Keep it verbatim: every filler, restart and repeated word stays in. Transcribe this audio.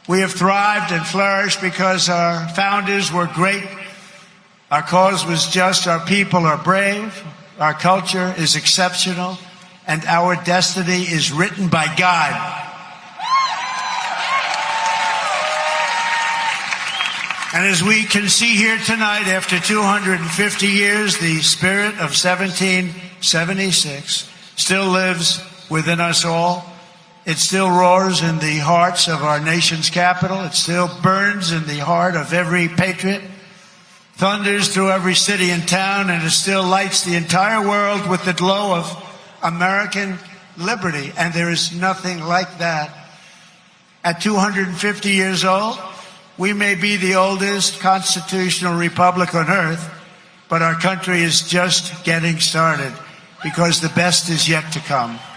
We have thrived and flourished because our founders were great. Our cause was just. Our people are brave. Our culture is exceptional. And our destiny is written by God. And as we can see here tonight, after two hundred fifty years, the spirit of seventeen seventy-six still lives within us all. It still roars in the hearts of our nation's capital. It still burns in the heart of every patriot, thunders through every city and town, and it still lights the entire world with the glow of American liberty. And there is nothing like that. At two hundred fifty years old, we may be the oldest constitutional republic on earth, but our country is just getting started because the best is yet to come.